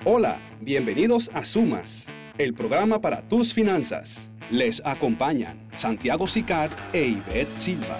Hola, bienvenidos a Sumas, el programa para tus finanzas. Les acompañan Santiago Sicard e Ivette Silva.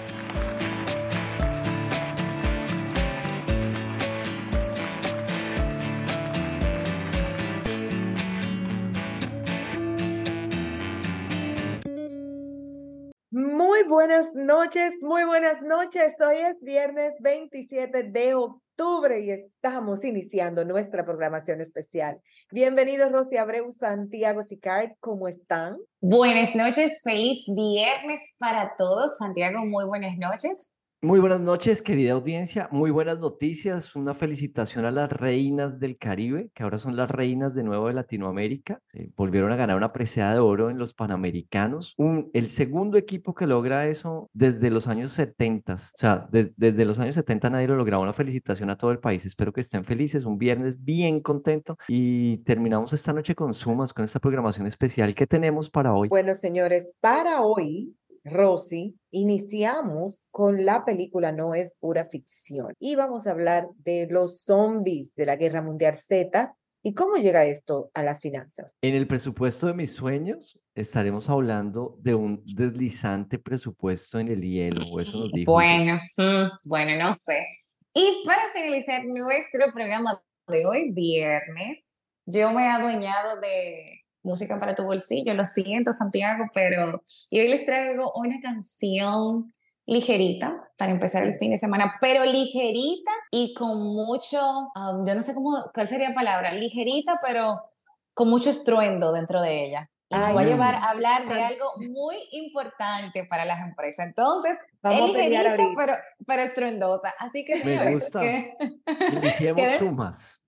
Muy buenas noches. Hoy es viernes 27 de octubre y estamos iniciando nuestra programación especial. Bienvenidos Rosy Abreu, Santiago Sicard, ¿cómo están? Buenas noches, feliz viernes para todos. Santiago, muy buenas noches. Muy buenas noches, querida audiencia. Muy buenas noticias. Una felicitación a las reinas del Caribe, que ahora son las reinas de nuevo de Latinoamérica. Volvieron a ganar una presea de oro en los Panamericanos. El segundo equipo que logra eso desde los años 70. O sea, desde los años 70 nadie lo lograba. Una felicitación a todo el país. Espero que estén felices. Un viernes bien contento. Y terminamos esta noche con Sumas, con esta programación especial que tenemos para hoy. Bueno, señores, para hoy, Rosy, iniciamos con la película No es pura ficción y vamos a hablar de los zombies de la Guerra Mundial Z y cómo llega esto a las finanzas. En el presupuesto de mis sueños estaremos hablando de un deslizante presupuesto en el hielo, o eso nos dijo. Bueno, no sé. Y para finalizar nuestro programa de hoy, viernes, yo me he adueñado de música para tu bolsillo, lo siento Santiago, pero y hoy les traigo una canción ligerita para empezar el fin de semana, pero ligerita y con mucho, yo no sé cuál sería la palabra, ligerita, pero con mucho estruendo dentro de ella. Y nos va a llevar a hablar de algo muy importante para las empresas. Entonces, vamos es ligerita, pero estruendosa. Así que me gusta. Iniciemos Sumas.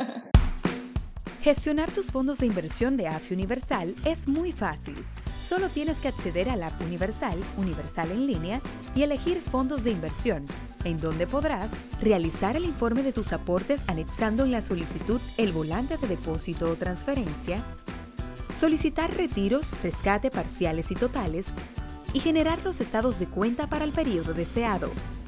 Gestionar tus fondos de inversión de AFI Universal es muy fácil. Solo tienes que acceder a la app Universal, Universal en línea, y elegir fondos de inversión, en donde podrás realizar el informe de tus aportes anexando en la solicitud el volante de depósito o transferencia, solicitar retiros, rescate parciales y totales, y generar los estados de cuenta para el periodo deseado.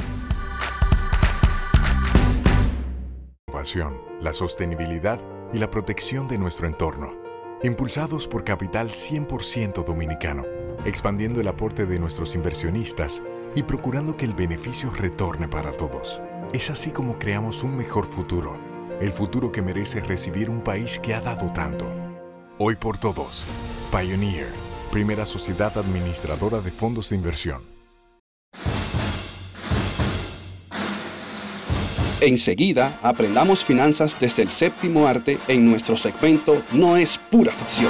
La sostenibilidad y la protección de nuestro entorno, impulsados por capital 100% dominicano, expandiendo el aporte de nuestros inversionistas y procurando que el beneficio retorne para todos. Es así como creamos un mejor futuro, el futuro que merece recibir un país que ha dado tanto. Hoy por todos, Pioneer, primera sociedad administradora de fondos de inversión. Enseguida, aprendamos finanzas desde el séptimo arte en nuestro segmento No es pura ficción.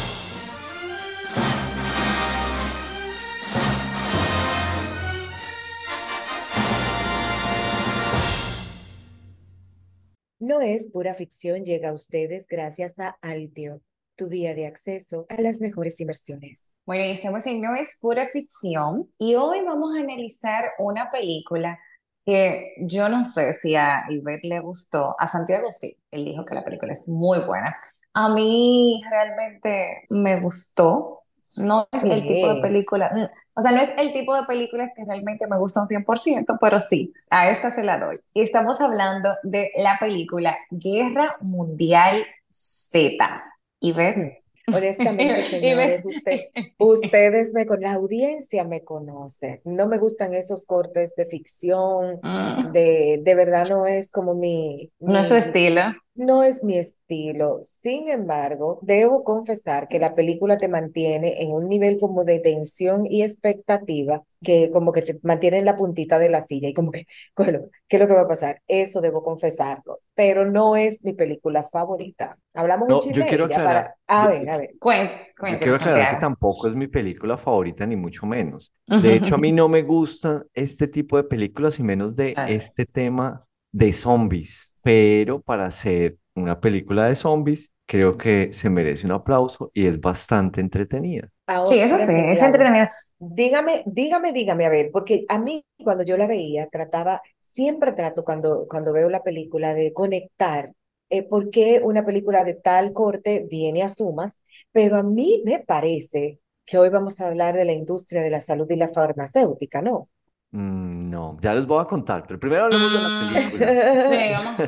No es pura ficción llega a ustedes gracias a Altio, tu vía de acceso a las mejores inversiones. Bueno, y estamos en No es pura ficción y hoy vamos a analizar una película que yo no sé si a Ivette le gustó, a Santiago sí, él dijo que la película es muy buena. A mí realmente me gustó, no es el tipo de película, o sea, no es el tipo de películas que realmente me gustan 100%, pero sí, a esta se la doy. Y estamos hablando de la película Guerra Mundial Z. Ivette. Honestamente, señores, ustedes la audiencia me conoce. No me gustan esos cortes de ficción, de verdad no es como no es su estilo. No es mi estilo. Sin embargo, debo confesar que la película te mantiene en un nivel como de tensión y expectativa, que como que te mantiene en la puntita de la silla y como que, bueno, ¿qué es lo que va a pasar? Eso debo confesarlo, pero no es mi película favorita. Hablamos un chin de ella para... A ver. Yo quiero aclarar que tampoco es mi película favorita, ni mucho menos. De hecho, a mí no me gusta este tipo de películas y menos de este tema de zombies. Pero para hacer una película de zombies, creo que se merece un aplauso y es bastante entretenida. Ahora, sí, eso sí, es entretenida. Dígame, a ver, porque a mí cuando yo la veía, siempre trato cuando veo la película de conectar por qué una película de tal corte viene a Sumas, pero a mí me parece que hoy vamos a hablar de la industria de la salud y la farmacéutica, ¿no? No, ya les voy a contar, pero primero hablemos de la película. Sí, vamos.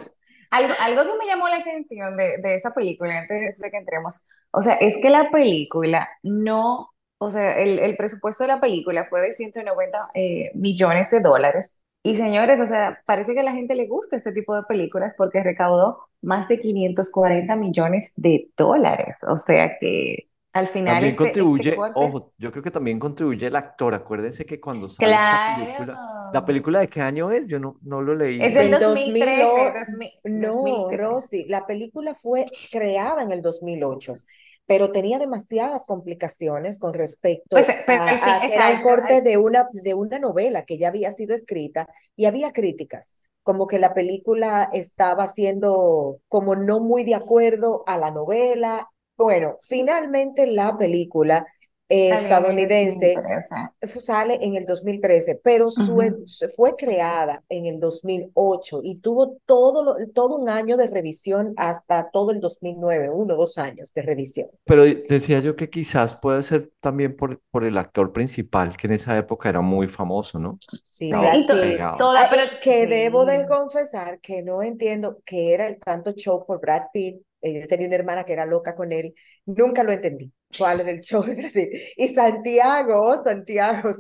algo que me llamó la atención de esa película, antes de que entremos, o sea, es que la película no, o sea, el presupuesto de la película fue de 190 millones de dólares. Y señores, o sea, parece que a la gente le gusta este tipo de películas porque recaudó más de 540 millones de dólares. O sea que al final También este contribuye, corte, ojo, yo creo que también contribuye el actor. Acuérdense que cuando sale esta película, ¿la claro, película de qué año es? Yo no lo es leí. del Del 2013, 2008, no, 2013. Rosy, la película fue creada en el 2008, pero tenía demasiadas complicaciones con Pues, respecto pero al fin, a que era un exacto, corte de una novela que ya había sido escrita y había críticas, como que la película estaba siendo como no muy de acuerdo a la novela. Bueno, finalmente la película salió en el estadounidense 2013. sale en el 2013, pero Ujú. fue creada en el 2008 y tuvo todo un año de revisión hasta todo el 2009, 1 o 2 años de revisión. Pero decía yo que quizás puede ser también por el actor principal, que en esa época era muy famoso, ¿no? Sí, Sí, Estaba y Brad Pitt. pegado. toda, pero Que debo de sí. confesar que no entiendo qué era el tanto show por Brad Pitt. Yo tenía una hermana que era loca con él. Nunca lo entendí. ¿Cuál era el show de Brad Pitt? Y Santiago,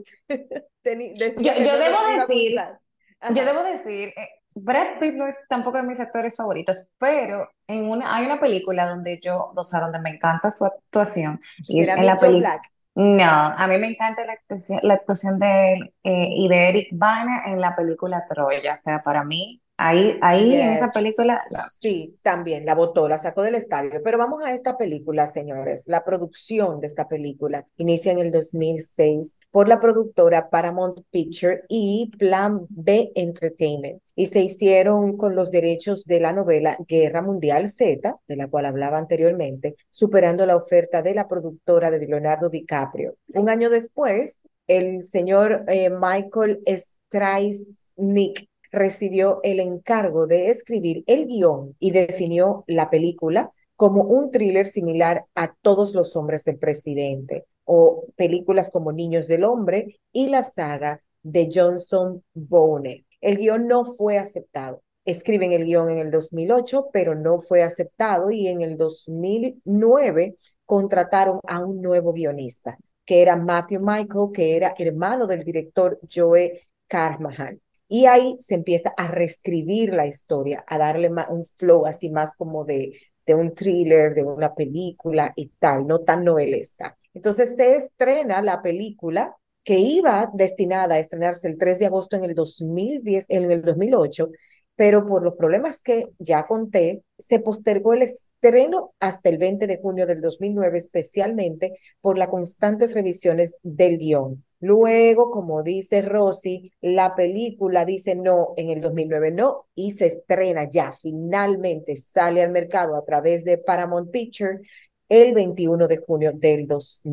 Yo, decía que yo no debo nos iba a decir, gustar. yo Ajá. debo decir, Brad Pitt no es tampoco de mis actores favoritos, pero hay una película o sea, donde me encanta su actuación y es ¿Será en la Big Joe película. Black? No, a mí me encanta la actuación de él y de Eric Bana en la película Troya. O sea, para mí, ahí en esa Yes. película, Sí, también la botó, la sacó del estadio. Pero vamos a esta película, señores. La producción de esta película inicia en el 2006 por la productora Paramount Picture y Plan B Entertainment. Y se hicieron con los derechos de la novela Guerra Mundial Z, de la cual hablaba anteriormente, superando la oferta de la productora de Leonardo DiCaprio. Un año después, el señor Michael Stracznik recibió el encargo de escribir el guión y definió la película como un thriller similar a Todos los hombres del presidente o películas como Niños del Hombre y la saga de Johnson Bone. El guión no fue aceptado. Escriben el guión en el 2008, pero no fue aceptado y en el 2009 contrataron a un nuevo guionista, que era Matthew Michael, que era hermano del director Joe Carnahan. Y ahí se empieza a reescribir la historia, a darle más, un flow así más como de un thriller, de una película y tal, no tan novelesca. Entonces se estrena la película que iba destinada a estrenarse el 3 de agosto en el 2010, en el 2008, pero por los problemas que ya conté, se postergó el estreno hasta el 20 de junio del 2009, especialmente por las constantes revisiones del guión. Luego, como dice Rosy, la película dice no en el 2009 no y se estrena ya, finalmente sale al mercado a través de Paramount Picture el 21 de junio del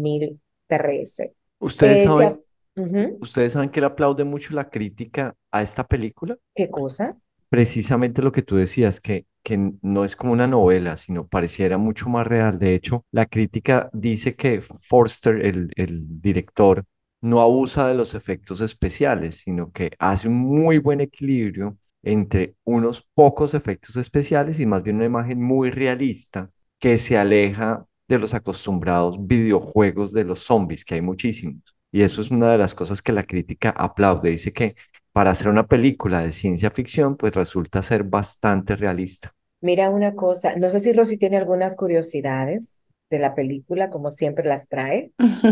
2013. ¿Ustedes Se, saben, uh-huh. ustedes saben que le aplaude mucho la crítica a esta película? ¿Qué cosa? Precisamente lo que tú decías, que no es como una novela, sino pareciera mucho más real. De hecho, la crítica dice que Forster, el director, no abusa de los efectos especiales, sino que hace un muy buen equilibrio entre unos pocos efectos especiales y más bien una imagen muy realista que se aleja de los acostumbrados videojuegos de los zombies, que hay muchísimos. Y eso es una de las cosas que la crítica aplaude. Dice que para hacer una película de ciencia ficción, pues resulta ser bastante realista. Mira una cosa, no sé si Rosy tiene algunas curiosidades de la película, como siempre las trae.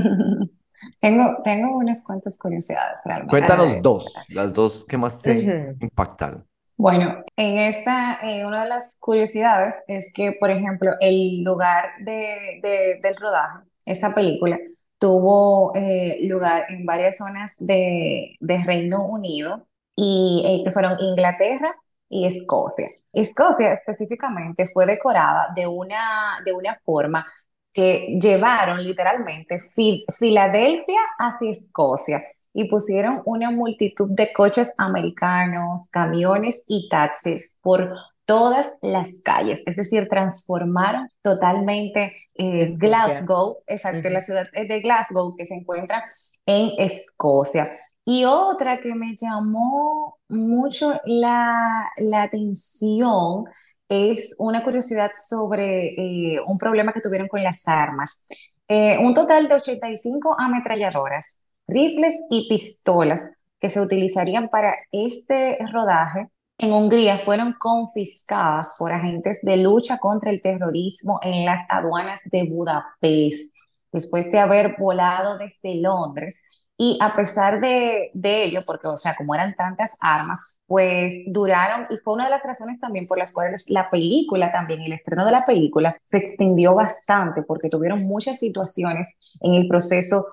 tengo unas cuantas curiosidades Cuéntanos realmente. dos, las dos que más te Uh-huh. impactaron. Bueno, una de las curiosidades es que, por ejemplo, el lugar del rodaje, esta película, tuvo lugar en varias zonas de Reino Unido y que fueron Inglaterra y Escocia. Escocia específicamente fue decorada de una forma que llevaron literalmente Filadelfia hacia Escocia y pusieron una multitud de coches americanos, camiones y taxis por todas las calles. Es decir, transformaron totalmente Escocia. Glasgow, exacto, la Uh-huh. ciudad de Glasgow que se encuentra en Escocia. Y otra que me llamó mucho la atención es una curiosidad sobre un problema que tuvieron con las armas. Un total de 85 ametralladoras, rifles y pistolas que se utilizarían para este rodaje en Hungría fueron confiscadas por agentes de lucha contra el terrorismo en las aduanas de Budapest, después de haber volado desde Londres. Y a pesar de ello, porque, o sea, como eran tantas armas, pues duraron, y fue una de las razones también por las cuales la película también, el estreno de la película, se extendió bastante, porque tuvieron muchas situaciones en el proceso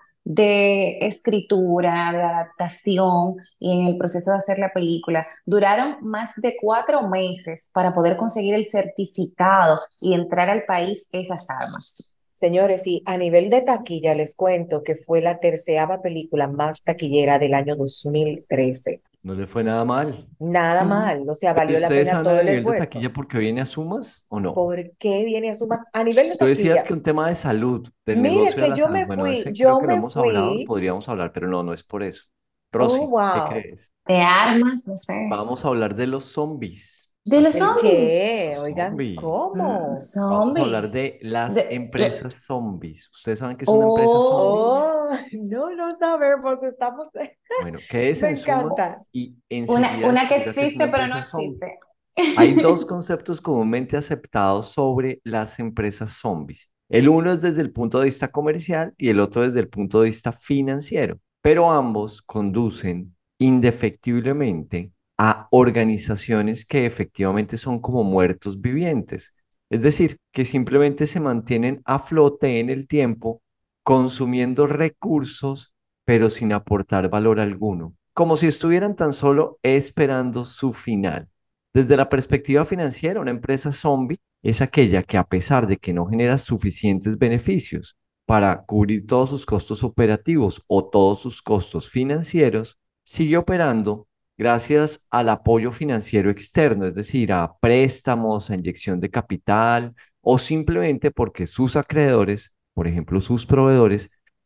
de escritura, de adaptación y en el proceso de hacer la película. Duraron más de 4 meses para poder conseguir el certificado y entrar al país esas armas. Señores, y a nivel de taquilla les cuento que fue la 13ª película más taquillera del año 2013. No le fue nada mal. Nada Ujú. mal, o sea, ¿Y valió la ustedes pena saben todo a el nivel de esfuerzo. taquilla porque viene a sumas o no? ¿Por qué viene a sumar? A nivel de Tú decías taquilla, que un tema de salud, del mire negocio de que la yo salud. me Bueno, fui, ese creo yo que no me hemos hablado, fui, podríamos hablar, pero no, no es por eso. oh, Rosy, ¿qué wow. crees? De armas, no sé. Vamos a hablar de los zombies. De los Así ¿El es, zombies. qué? los Oigan, zombies. ¿cómo? Vamos a hablar Zombies. de las De, le- empresas zombies. ¿Ustedes saben qué es una empresa zombie? oh, Oh, no, no sabemos, estamos, Bueno, quédese me en suma encanta. y una, enseguida una que descubrirá qué es una existe pero no empresa zombie. existe. Hay dos conceptos comúnmente aceptados sobre las empresas zombies. El uno es desde el punto de vista comercial y el otro desde el punto de vista financiero, pero ambos conducen indefectiblemente a organizaciones que efectivamente son como muertos vivientes. Es decir, que simplemente se mantienen a flote en el tiempo, consumiendo recursos, pero sin aportar valor alguno, como si estuvieran tan solo esperando su final. Desde la perspectiva financiera, una empresa zombie es aquella que, a pesar de que no genera suficientes beneficios para cubrir todos sus costos operativos o todos sus costos financieros, sigue operando gracias al apoyo financiero externo, es decir, a préstamos, a inyección de capital o simplemente porque sus acreedores, por ejemplo, sus proveedores,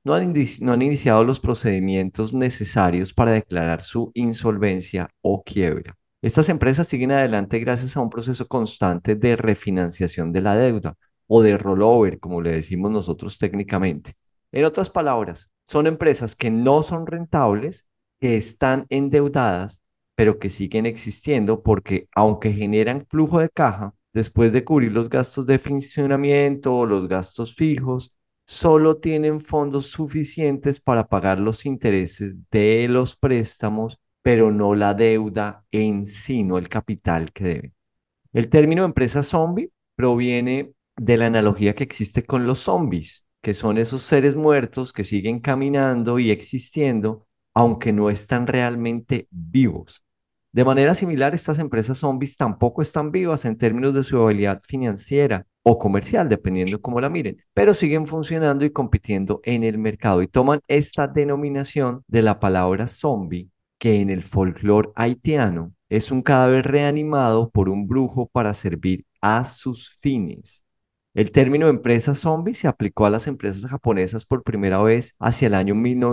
no han iniciado los procedimientos necesarios para declarar su insolvencia o quiebra. Estas empresas siguen adelante gracias a un proceso constante de refinanciación de la deuda o de rollover, como le decimos nosotros técnicamente. En otras palabras, son empresas que no son rentables, que están endeudadas, pero que siguen existiendo porque aunque generan flujo de caja, después de cubrir los gastos de funcionamiento o los gastos fijos, solo tienen fondos suficientes para pagar los intereses de los préstamos, pero no la deuda en sí, no el capital que deben. El término empresa zombie proviene de la analogía que existe con los zombies, que son esos seres muertos que siguen caminando y existiendo, aunque no están realmente vivos. De manera similar, estas empresas zombies tampoco están vivas en términos de su habilidad financiera o comercial, dependiendo cómo la miren, pero siguen funcionando y compitiendo en el mercado y toman esta denominación de la palabra zombie, que en el folclore haitiano es un cadáver reanimado por un brujo para servir a sus fines. El término empresa zombie se aplicó a las empresas japonesas por primera vez hacia el año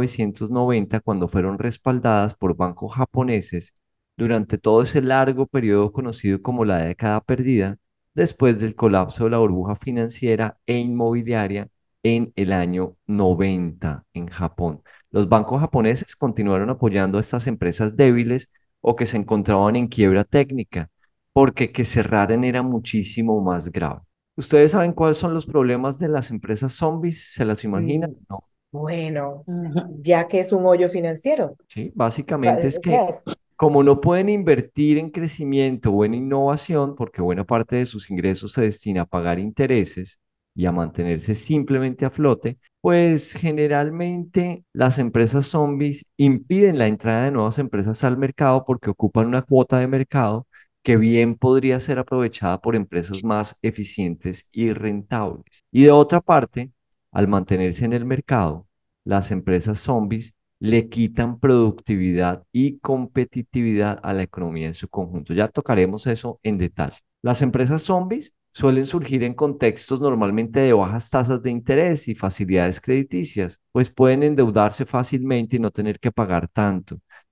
1990 cuando fueron respaldadas por bancos japoneses durante todo ese largo periodo conocido como la década perdida, después del colapso de la burbuja financiera e inmobiliaria en el año 90 en Japón. Los bancos japoneses continuaron apoyando a estas empresas débiles o que se encontraban en quiebra técnica, porque que cerraran era muchísimo más grave. ¿Ustedes saben cuáles son los problemas de las empresas zombies? ¿Se las imaginan? Mm, No. Bueno, Ujú. ya que es un hoyo financiero, Sí, básicamente es o sea, que como no pueden invertir en crecimiento o en innovación, porque buena parte de sus ingresos se destina a pagar intereses y a mantenerse simplemente a flote, pues generalmente las empresas zombies impiden la entrada de nuevas empresas al mercado porque ocupan una cuota de mercado que bien podría ser aprovechada por empresas más eficientes y rentables. Y de otra parte, al mantenerse en el mercado, las empresas zombies le quitan productividad y competitividad a la economía en su conjunto. Ya tocaremos eso en detalle. Las empresas zombies suelen surgir en contextos normalmente de bajas tasas de interés y facilidades crediticias, pues pueden endeudarse fácilmente y no tener que pagar tanto.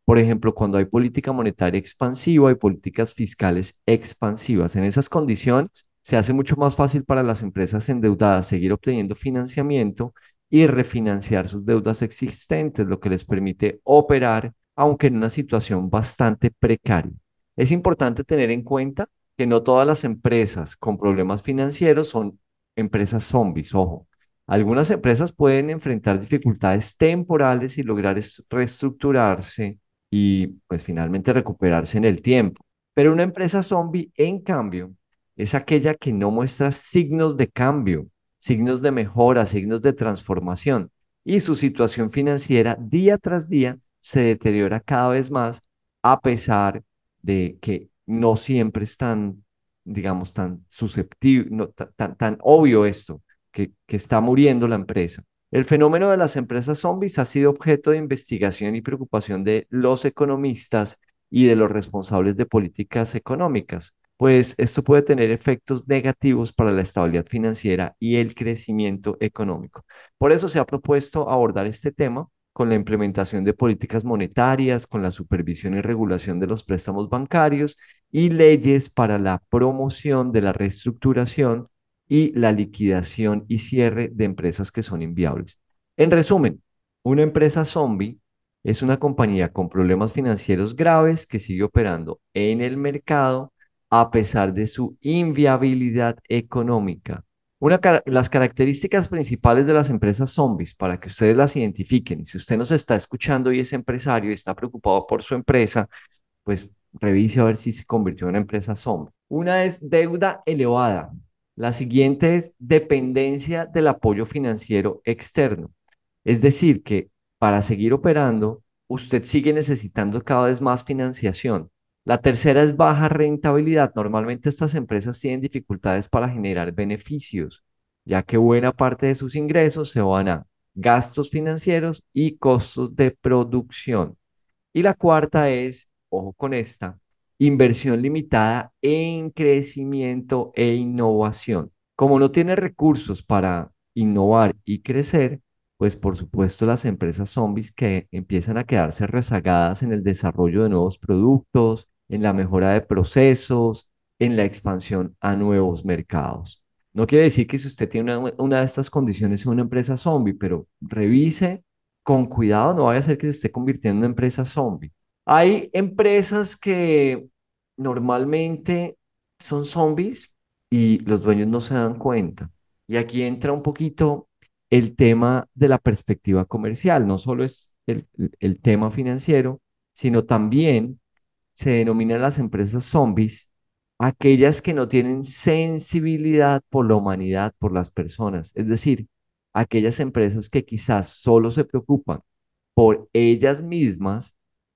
Por ejemplo, cuando hay política monetaria expansiva y políticas fiscales expansivas. En esas condiciones, se hace mucho más fácil para las empresas endeudadas seguir obteniendo financiamiento y refinanciar sus deudas existentes, lo que les permite operar, aunque en una situación bastante precaria. Es importante tener en cuenta que no todas las empresas con problemas financieros son empresas zombies, ojo. Algunas empresas pueden enfrentar dificultades temporales y lograr reestructurarse y pues finalmente recuperarse en el tiempo. Pero una empresa zombie, en cambio, es aquella que no muestra signos de cambio, signos de mejora, signos de transformación y su situación financiera día tras día se deteriora cada vez más a pesar de que no siempre es tan, digamos, tan susceptible, no, tan obvio esto, que está muriendo la empresa. El fenómeno de las empresas zombies ha sido objeto de investigación y preocupación de los economistas y de los responsables de políticas económicas, pues esto puede tener efectos negativos para la estabilidad financiera y el crecimiento económico. Por eso se ha propuesto abordar este tema con la implementación de políticas monetarias, con la supervisión y regulación de los préstamos bancarios y leyes para la promoción de la reestructuración y la liquidación y cierre de empresas que son inviables. En resumen, una empresa zombie es una compañía con problemas financieros graves que sigue operando en el mercado a pesar de su inviabilidad económica. Las características principales de las empresas zombies, para que ustedes las identifiquen, y si usted nos está escuchando y es empresario y está preocupado por su empresa, pues revise a ver si se convirtió en una empresa zombie. Una es deuda elevada. La siguiente es dependencia del apoyo financiero externo. Es decir, que para seguir operando, usted sigue necesitando cada vez más financiación. La tercera es baja rentabilidad. Normalmente estas empresas tienen dificultades para generar beneficios, ya que buena parte de sus ingresos se van a gastos financieros y costos de producción. Y la cuarta es, ojo con esta, inversión limitada en crecimiento e innovación. Como no tiene recursos para innovar y crecer, pues por supuesto las empresas zombies que empiezan a quedarse rezagadas en el desarrollo de nuevos productos, en la mejora de procesos, en la expansión a nuevos mercados. No quiere decir que si usted tiene una de estas condiciones es una empresa zombie, pero revise con cuidado, no vaya a ser que se esté convirtiendo en una empresa zombie. Hay empresas que normalmente son zombies y los dueños no se dan cuenta. Y aquí entra un poquito el tema de la perspectiva comercial. No solo es el tema financiero, sino también se denominan las empresas zombies aquellas que no tienen sensibilidad por la humanidad, por las personas. Es decir, aquellas empresas que quizás solo se preocupan por ellas mismas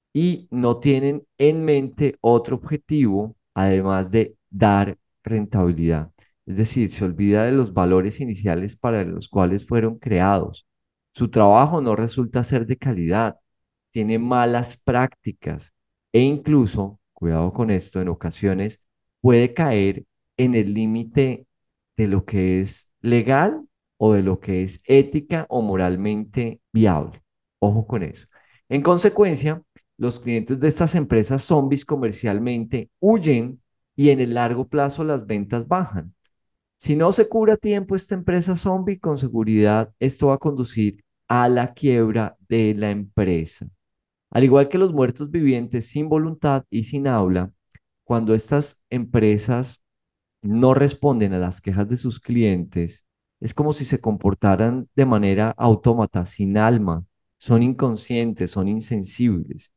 y no tienen en mente otro objetivo, además de dar rentabilidad. Es decir, se olvida de los valores iniciales para los cuales fueron creados. Su trabajo no resulta ser de calidad, tiene malas prácticas e incluso, cuidado con esto, en ocasiones puede caer en el límite de lo que es legal o de lo que es ética o moralmente viable. Ojo con eso. En consecuencia, los clientes de estas empresas zombies comercialmente huyen y en el largo plazo las ventas bajan. Si no se cubra a tiempo esta empresa zombie, con seguridad esto va a conducir a la quiebra de la empresa. Al igual que los muertos vivientes sin voluntad y sin habla, cuando estas empresas no responden a las quejas de sus clientes, es como si se comportaran de manera autómata, sin alma, son inconscientes, son insensibles.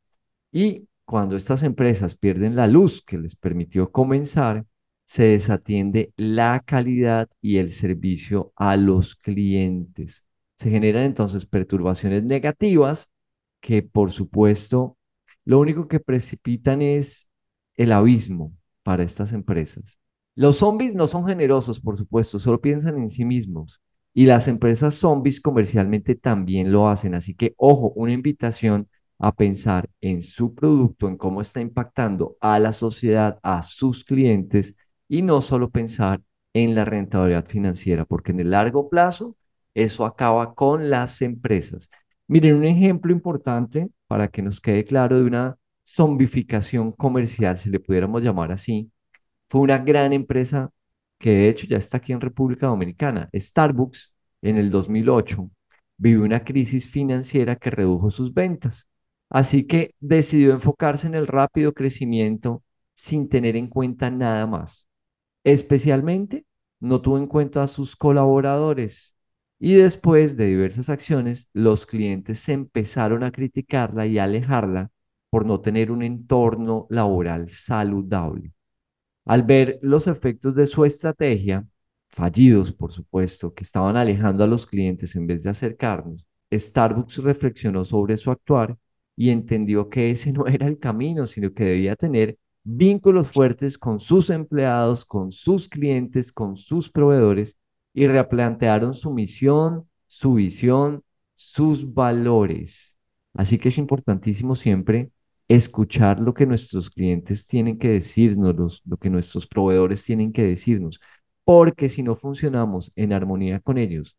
Y cuando estas empresas pierden la luz que les permitió comenzar, se desatiende la calidad y el servicio a los clientes. Se generan entonces perturbaciones negativas que, por supuesto, lo único que precipitan es el abismo para estas empresas. Los zombies no son generosos, por supuesto, solo piensan en sí mismos. Y las empresas zombies comercialmente también lo hacen. Así que, ojo, una invitación a pensar en su producto, en cómo está impactando a la sociedad, a sus clientes, y no solo pensar en la rentabilidad financiera, porque en el largo plazo eso acaba con las empresas. Miren, un ejemplo importante para que nos quede claro de una zombificación comercial, si le pudiéramos llamar así, fue una gran empresa que de hecho ya está aquí en República Dominicana. Starbucks en el 2008 vivió una crisis financiera que redujo sus ventas. Así que decidió enfocarse en el rápido crecimiento sin tener en cuenta nada más. Especialmente no tuvo en cuenta a sus colaboradores. Y después de diversas acciones, los clientes se empezaron a criticarla y a alejarla por no tener un entorno laboral saludable. Al ver los efectos de su estrategia, fallidos por supuesto, que estaban alejando a los clientes en vez de acercarnos, Starbucks reflexionó sobre su actuar y entendió que ese no era el camino, sino que debía tener vínculos fuertes con sus empleados, con sus clientes, con sus proveedores y replantearon su misión, su visión, sus valores. Así que es importantísimo siempre escuchar lo que nuestros clientes tienen que decirnos, lo que nuestros proveedores tienen que decirnos, porque si no funcionamos en armonía con ellos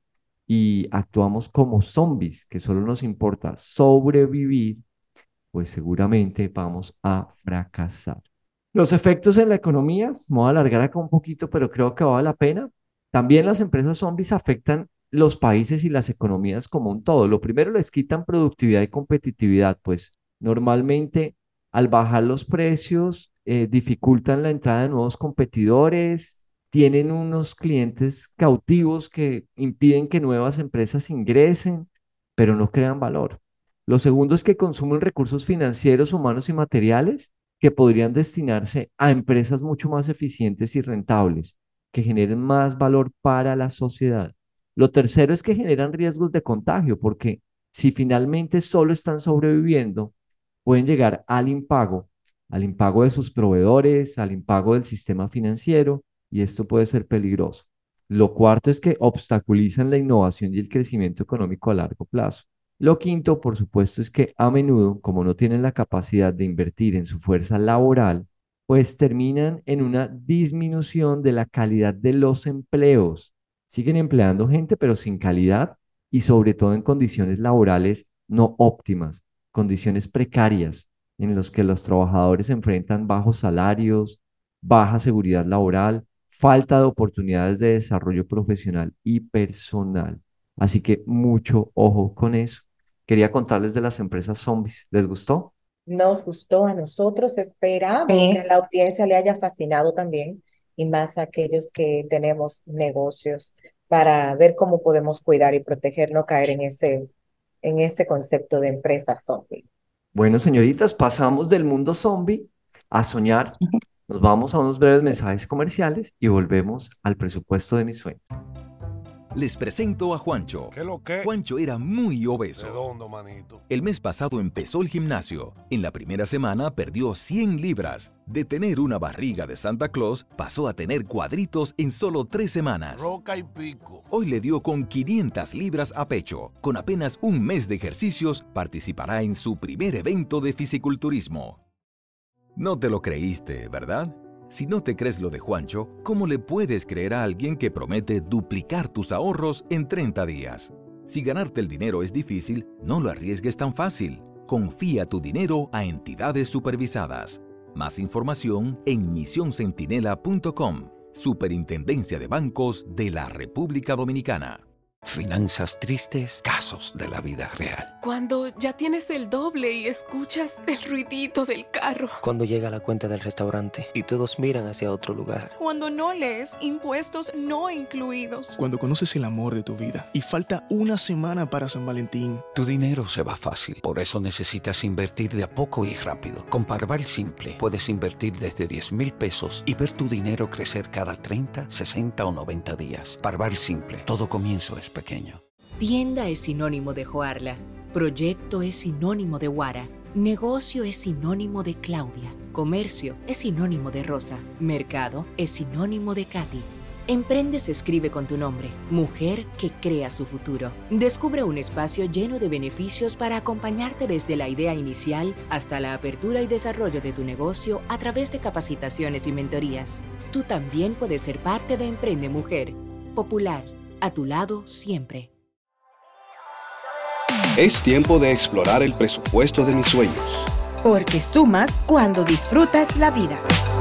y actuamos como zombies, que solo nos importa sobrevivir, pues seguramente vamos a fracasar. Los efectos en la economía, me voy a alargar acá un poquito, pero creo que vale la pena. También las empresas zombies afectan los países y las economías como un todo. Lo primero, les quitan productividad y competitividad, pues normalmente al bajar los precios dificultan la entrada de nuevos competidores, tienen unos clientes cautivos que impiden que nuevas empresas ingresen, pero no crean valor. Lo segundo es que consumen recursos financieros, humanos y materiales que podrían destinarse a empresas mucho más eficientes y rentables, que generen más valor para la sociedad. Lo tercero es que generan riesgos de contagio, porque si finalmente solo están sobreviviendo, pueden llegar al impago de sus proveedores, al impago del sistema financiero, y esto puede ser peligroso. Lo cuarto es que obstaculizan la innovación y el crecimiento económico a largo plazo. Lo quinto, por supuesto, es que a menudo, como no tienen la capacidad de invertir en su fuerza laboral, pues terminan en una disminución de la calidad de los empleos. Siguen empleando gente, pero sin calidad y sobre todo en condiciones laborales no óptimas, condiciones precarias en las que los trabajadores enfrentan bajos salarios, baja seguridad laboral, falta de oportunidades de desarrollo profesional y personal. Así que mucho ojo con eso. Quería contarles de las empresas zombies. ¿Les gustó? Nos gustó a nosotros, esperamos que a Sí. la audiencia le haya fascinado también y más a aquellos que tenemos negocios para ver cómo podemos cuidar y proteger, no caer en ese concepto de empresa zombie. Bueno, señoritas, pasamos del mundo zombie a soñar. Nos vamos a unos breves mensajes comerciales y volvemos al presupuesto de mis sueños. Les presento a Juancho. ¿Qué lo que? Juancho era muy obeso. Redondo, manito. El mes pasado empezó el gimnasio. En la primera semana perdió 100 libras. De tener una barriga de Santa Claus, pasó a tener cuadritos en solo 3 semanas. Roca y pico. Hoy le dio con 500 libras a pecho. Con apenas un mes de ejercicios, participará en su primer evento de fisiculturismo. No te lo creíste, ¿verdad? Si no te crees lo de Juancho, ¿cómo le puedes creer a alguien que promete duplicar tus ahorros en 30 días? Si ganarte el dinero es difícil, no lo arriesgues tan fácil. Confía tu dinero a entidades supervisadas. Más información en misioncentinela.com, Superintendencia de Bancos de la República Dominicana. Finanzas tristes, casos de la vida real. Cuando ya tienes el doble y escuchas el ruidito del carro. Cuando llega la cuenta del restaurante y todos miran hacia otro lugar. Cuando no lees impuestos no incluidos. Cuando conoces el amor de tu vida y falta una semana para San Valentín. Tu dinero se va fácil, por eso necesitas invertir de a poco y rápido. Con Parval Simple puedes invertir desde 10,000 pesos y ver tu dinero crecer cada 30, 60 o 90 días. Parval Simple, todo comienzo es pequeño. Tienda es sinónimo de Joarla, proyecto es sinónimo de Guara, negocio es sinónimo de Claudia, comercio es sinónimo de Rosa, mercado es sinónimo de Katy. Emprende se escribe con tu nombre, mujer que crea su futuro. Descubre un espacio lleno de beneficios para acompañarte desde la idea inicial hasta la apertura y desarrollo de tu negocio a través de capacitaciones y mentorías. Tú también puedes ser parte de Emprende Mujer, popular. A tu lado siempre. Es tiempo de explorar el presupuesto de mis sueños. Porque sumas cuando disfrutas la vida.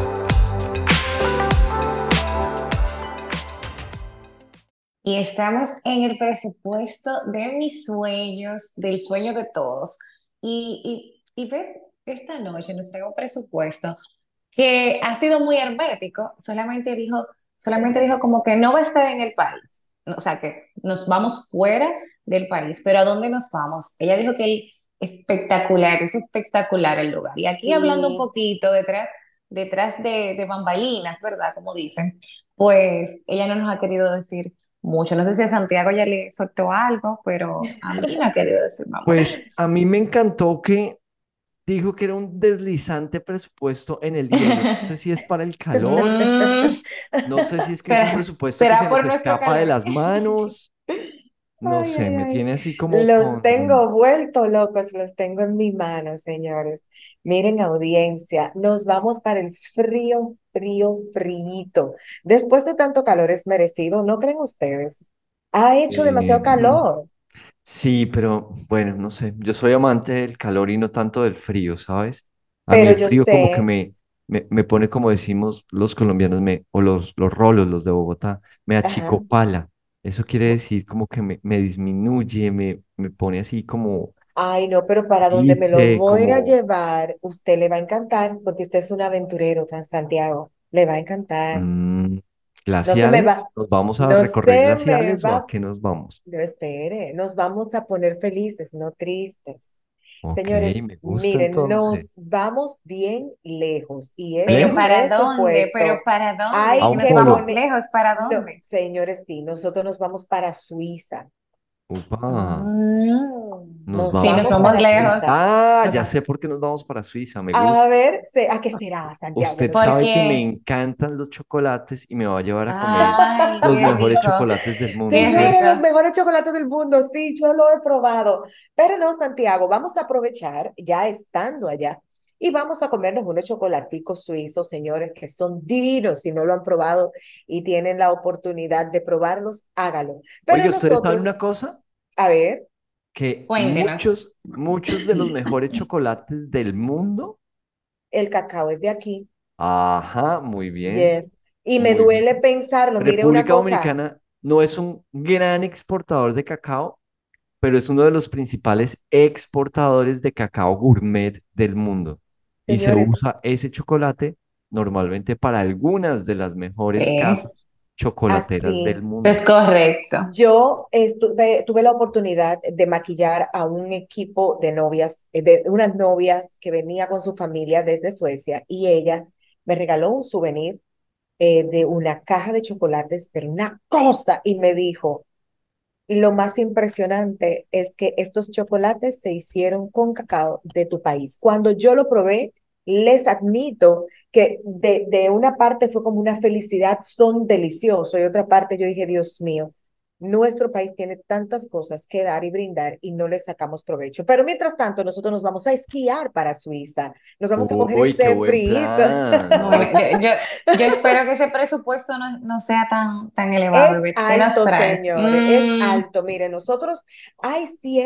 Y estamos en el presupuesto de mis sueños, del sueño de todos. Y ve, esta noche nos tengo un presupuesto que ha sido muy hermético, solamente dijo como que no va a estar en el país, o sea que nos vamos fuera del país, pero ¿a dónde nos vamos? Ella dijo que es espectacular el lugar. Y aquí hablando un Sí. poquito detrás de bambalinas, ¿verdad? Como dicen, pues ella no nos ha querido decir mucho. No sé si a Santiago ya le soltó algo, pero a mí no ha querido decirme mucho. Pues a mí me encantó que dijo que era un deslizante presupuesto en el hielo. No sé si es para el calor, no sé si es que es un presupuesto que será se por nos nuestro escapa de calor. las manos. No Ay, sé, ay, me ay. tiene así como Los con... tengo vuelto locos, los tengo en mi mano, señores. Miren, audiencia, nos vamos para el frío, frío, frío. Después de tanto calor es merecido, ¿no creen ustedes? Ha hecho demasiado Ujú. calor, Sí, pero bueno, no sé. Yo soy amante del calor y no tanto del frío, ¿sabes? A mí pero el yo frío como que sé, me pone, como decimos los colombianos, o los rolos, los de Bogotá, me ajá. achicopala. Eso quiere decir como que me disminuye, me pone así como Ay, no, pero para donde me lo triste, voy a como llevar, usted le va a encantar, porque usted es un aventurero, Santiago. Le va a encantar. mm, No se me glaciales. va, ¿Nos vamos a no recorrer se me glaciales o a va. qué nos vamos? No espere, nos vamos a poner felices, no tristes. Ok, Señores, me gusta miren, entonces. nos vamos bien lejos y este Pero ¿para ¿Lejos? dónde? Pero presupuesto ¿para dónde? A Si hay un nos que vamos polo. poner, lejos, ¿para no, dónde? señores, sí, nosotros nos vamos para Suiza, Upa. Nos nos Sí, nos vamos vamos vamos para para lejos. Suiza. Suiza. Ah, Nos ya va- sé por qué nos vamos para Suiza. Me A gusta. ver, ¿a qué será, Santiago? Usted No sé. sabe que me Porque, encantan los chocolates y me va a llevar a comer ay, los qué mejores rico, chocolates del mundo, qué Señores, rico. ¿cierto? los mejores chocolates del mundo, sí, yo lo he probado. Pero no, Santiago, vamos a aprovechar ya estando allá y vamos a comernos unos chocolaticos suizos, señores, que son divinos. Si no lo han probado y tienen la oportunidad de probarlos, hágalo. Pero Oye, ¿ustedes saben nosotros, una cosa? a ver, Que Cuéntenos. muchos de los mejores chocolates del mundo, el cacao es de aquí, ajá, muy bien, yes. Y me muy bien. duele pensarlo. Mire una República cosa, Dominicana no es un gran exportador de cacao, pero es uno de los principales exportadores de cacao gourmet del mundo. Y se señores, usa ese chocolate normalmente para algunas de las mejores Sí, casas chocolateras así. del es mundo. correcto. Tuve la oportunidad de maquillar a un equipo de novias, de unas novias que venía con su familia desde Suecia y ella me regaló un souvenir de una caja de chocolates, pero una cosa, y me dijo, lo más impresionante es que estos chocolates se hicieron con cacao de tu país. Cuando yo lo probé, les admito que de una parte fue como una felicidad, son deliciosos, y otra parte yo dije, Dios mío, nuestro país tiene tantas cosas que dar y brindar y no le sacamos provecho. Pero mientras tanto, nosotros nos vamos a esquiar para Suiza, nos vamos a coger Uy, qué ese buen frío. plan. No, Bueno, yo espero que ese presupuesto no sea tan elevado, Es Ivette. ¿Qué nos alto, traes? señores, es alto. Mire, nosotros hay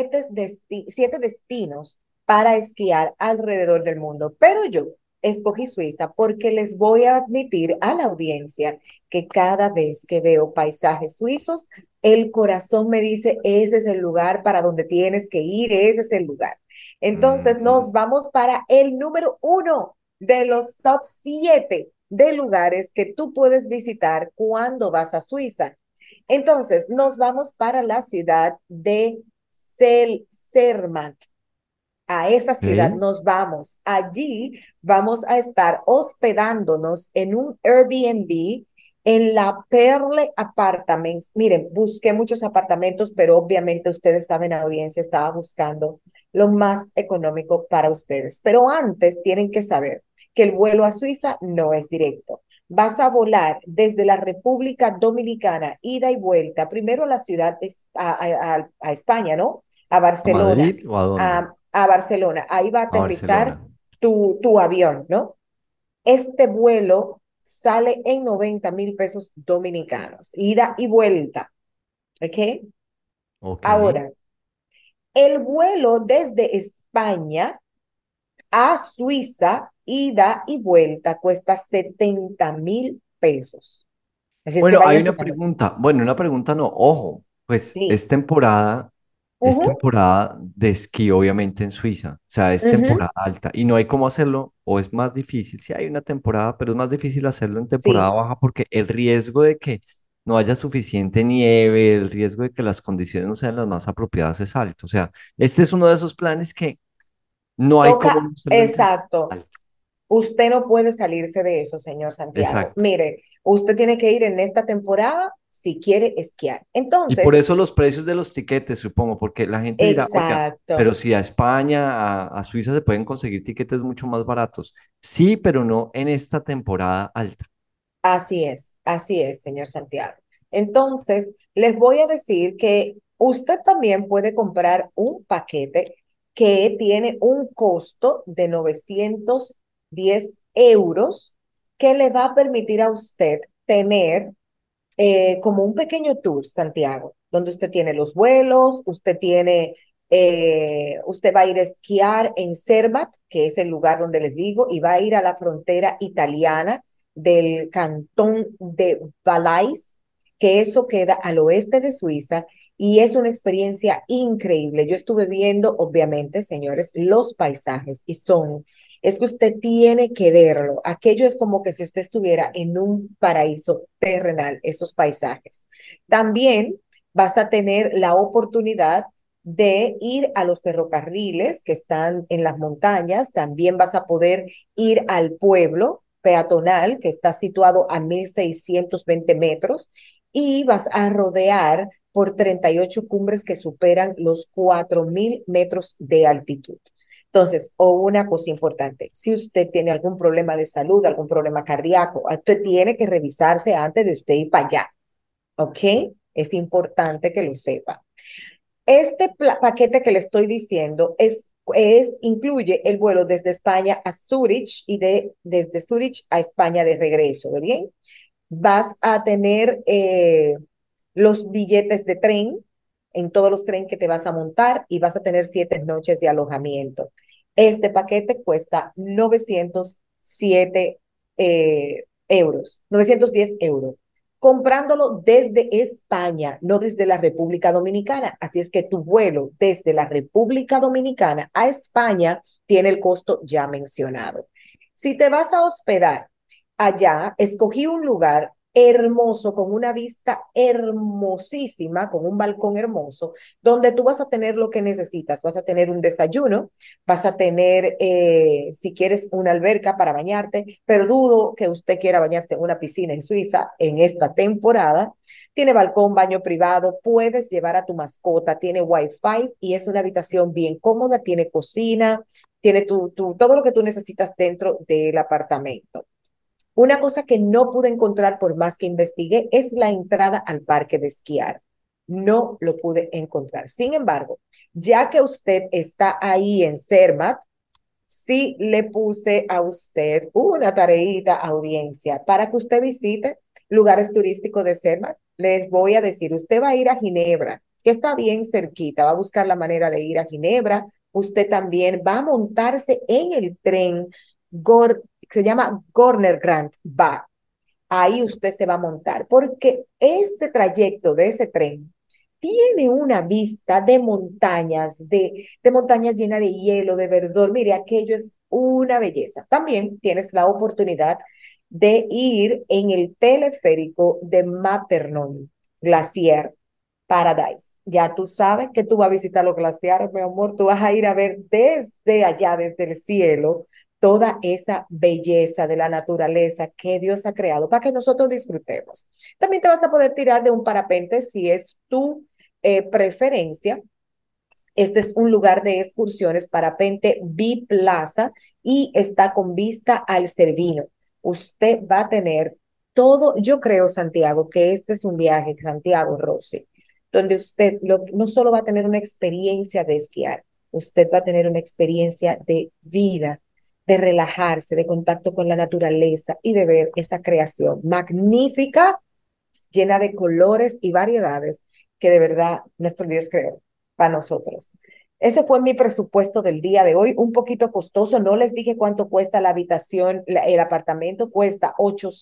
siete destinos para esquiar alrededor del mundo, pero yo escogí Suiza porque les voy a admitir a la audiencia que cada vez que veo paisajes suizos, el corazón me dice, ese es el lugar para donde tienes que ir, ese es el lugar. Entonces ujú, nos vamos para el número uno de los top 7 de lugares que tú puedes visitar cuando vas a Suiza. Entonces, nos vamos para la ciudad de Zermatt. A esa ciudad ok, nos vamos. Allí vamos a estar hospedándonos en un Airbnb en la Perle Apartments. Miren, busqué muchos apartamentos, pero obviamente ustedes saben, audiencia, estaba buscando lo más económico para ustedes. Pero antes tienen que saber que el vuelo a Suiza no es directo. Vas a volar desde la República Dominicana, ida y vuelta, primero a la ciudad, a España, ¿no? A ¿a Barcelona, Madrid o a dónde? a Barcelona. Ahí va a A aterrizar Barcelona. tu avión, ¿no? Este vuelo sale en 90.000 pesos dominicanos, ida y vuelta, ¿ok? Ok. Ahora, El vuelo desde España a Suiza, ida y vuelta, cuesta 70,000 pesos. Así es que Bueno, hay vayan una sumando. pregunta. Bueno, una pregunta no. Ojo, pues Sí. es Ujú, temporada de esquí, obviamente, en Suiza. O sea, es ujú, temporada alta y no hay cómo hacerlo, o es más difícil. Sí, hay una temporada, pero es más difícil hacerlo en temporada sí. baja porque el riesgo de que no haya suficiente nieve, el riesgo de que las condiciones no sean las más apropiadas es alto. O sea, este es uno de esos planes que no hay cómo Toca, no hacerlo en temporada exacto. alta. Usted no puede salirse de eso, señor Santiago. Exacto. Mire, usted tiene que ir en esta temporada si quiere esquiar. Y por Entonces, eso los precios de los tiquetes, supongo, porque la gente dirá, oiga, exacto. pero si a España, a Suiza se pueden conseguir tiquetes mucho más baratos. Sí, pero no en esta temporada alta. Así es, señor Santiago. Entonces, les voy a decir que usted también puede comprar un paquete que tiene un costo de 910 € que le va a permitir a usted tener como un pequeño tour, Santiago, donde usted tiene los vuelos, usted va a ir a esquiar en Zermatt, que es el lugar donde les digo, y va a ir a la frontera italiana del cantón de Valais, que eso queda al oeste de Suiza, y es una experiencia increíble. Yo estuve viendo, obviamente, señores, los paisajes y es que usted tiene que verlo. Aquello es como que si usted estuviera en un paraíso terrenal, esos paisajes. También vas a tener la oportunidad de ir a los ferrocarriles que están en las montañas. También vas a poder ir al pueblo peatonal que está situado a 1,620 metros y vas a rodear por 38 cumbres que superan los 4,000 metros de altitud. Entonces, o una cosa importante, si usted tiene algún problema de salud, algún problema cardíaco, usted tiene que revisarse antes de usted ir para allá, ¿ok? Es importante que lo sepa. Este paquete que le estoy diciendo incluye el vuelo desde España a Zurich y desde Zurich a España de regreso, ¿bien? Vas a tener los billetes de tren en todos los trenes que te vas a montar y vas a tener 7 noches de alojamiento. Este paquete cuesta 910 € comprándolo desde España, no desde la República Dominicana. Así es que tu vuelo desde la República Dominicana a España tiene el costo ya mencionado. Si te vas a hospedar allá, escogí un lugar hermoso, con una vista hermosísima, con un balcón hermoso, donde tú vas a tener lo que necesitas. Vas a tener un desayuno, vas a tener, si quieres, una alberca para bañarte, pero dudo que usted quiera bañarse en una piscina en Suiza en esta temporada. Tiene balcón, baño privado, puedes llevar a tu mascota, tiene wifi y es una habitación bien cómoda, tiene cocina, tiene todo lo que tú necesitas dentro del apartamento. Una cosa que no pude encontrar por más que investigué es la entrada al parque de esquiar. No lo pude encontrar. Sin embargo, ya que usted está ahí en Zermatt, sí le puse a usted una tareita audiencia para que usted visite lugares turísticos de Zermatt. Les voy a decir, usted va a ir a Ginebra, que está bien cerquita, va a buscar la manera de ir a Ginebra. Usted también va a montarse en el tren que se llama Gorner Grant Bar. Ahí usted se va a montar, porque ese trayecto de ese tren tiene una vista de montañas llenas de hielo, de verdor. Mire, aquello es una belleza. También tienes la oportunidad de ir en el teleférico de Maternon Glacier Paradise. Ya tú sabes que tú vas a visitar los glaciares, mi amor. Tú vas a ir a ver desde allá, desde el cielo, toda esa belleza de la naturaleza que Dios ha creado para que nosotros disfrutemos. También te vas a poder tirar de un parapente si es tu preferencia. Este es un lugar de excursiones, parapente Biplaza, y está con vista al Cervino. Usted va a tener todo. Yo creo, Santiago, que este es un viaje, Santiago Rossi, donde usted no solo va a tener una experiencia de esquiar, usted va a tener una experiencia de vida, de relajarse, de contacto con la naturaleza y de ver esa creación magnífica, llena de colores y variedades que de verdad nuestro Dios creó para nosotros. Ese fue mi presupuesto del día de hoy, un poquito costoso. No les dije cuánto cuesta la habitación, el apartamento cuesta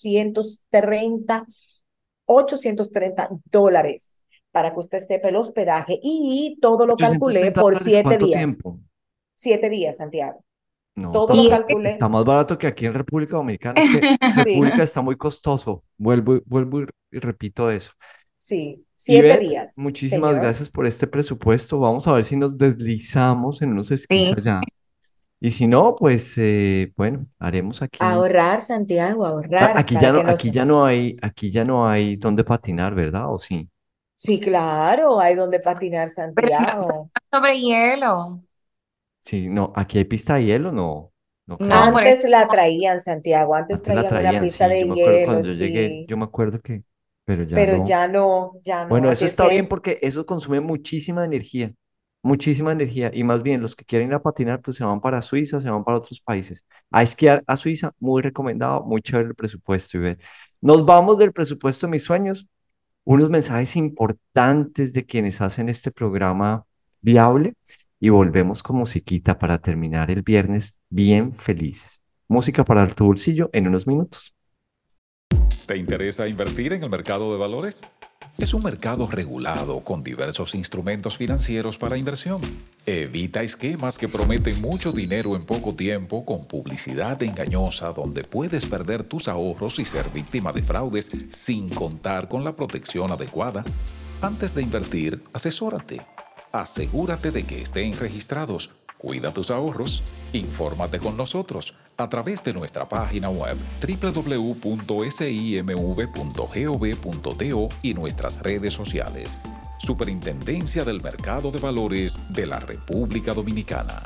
$830 para que usted sepa el hospedaje y todo lo calculé por $830, 7 ¿cuánto días. tiempo? 7 días, Santiago. No, Todo lo pero calculé. está más barato que aquí en República Dominicana. Es que República Sí, está muy costoso. Vuelvo y repito eso. sí, 7 Ivette, días, muchísimas señor. gracias por este presupuesto. Vamos a ver si nos deslizamos en unos esquís Sí. allá. Y si no, pues bueno, haremos aquí. Ahorrar, Santiago, ahorrar para que nos... Aquí ya no hay dónde patinar, ¿verdad? ¿O sí? Sí, claro, hay donde patinar, Pero Santiago. no sobre hielo. Sí, no, aquí hay pista de hielo, no, no No, creo. por eso. Antes la traían, Santiago, antes Antes la traían una traían, pista sí, de yo me acuerdo hielo, cuando yo llegué, sí, yo me acuerdo que, pero ya pero no. ya no, ya no. Bueno, Así eso es está bien que porque eso consume muchísima energía, y más bien los que quieren ir a patinar, pues se van para Suiza, se van para otros países. A esquiar a Suiza, muy recomendado, muy chévere el presupuesto, Ivette. Nos vamos del presupuesto de mis sueños, unos mensajes importantes de quienes hacen este programa viable y volvemos con musiquita para terminar el viernes bien felices. Música para tu bolsillo en unos minutos. ¿Te interesa invertir en el mercado de valores? Es un mercado regulado con diversos instrumentos financieros para inversión. Evita esquemas que prometen mucho dinero en poco tiempo con publicidad engañosa donde puedes perder tus ahorros y ser víctima de fraudes sin contar con la protección adecuada. Antes de invertir, asesórate. Asegúrate de que estén registrados. Cuida tus ahorros. Infórmate con nosotros a través de nuestra página web www.simv.gov.do y nuestras redes sociales. Superintendencia del Mercado de Valores de la República Dominicana.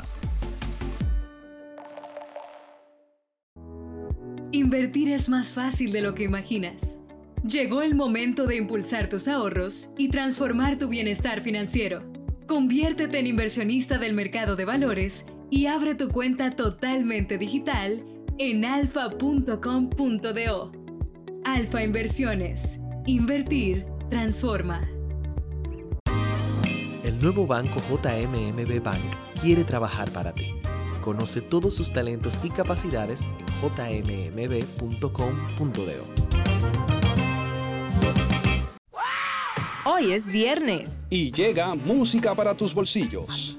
Invertir es más fácil de lo que imaginas. Llegó el momento de impulsar tus ahorros y transformar tu bienestar financiero. Conviértete en inversionista del mercado de valores y abre tu cuenta totalmente digital en alfa.com.do. Alfa Inversiones. Invertir transforma. El nuevo banco JMMB Bank quiere trabajar para ti. Conoce todos sus talentos y capacidades en jmmb.com.do. Hoy es viernes. Y llega música para tus bolsillos.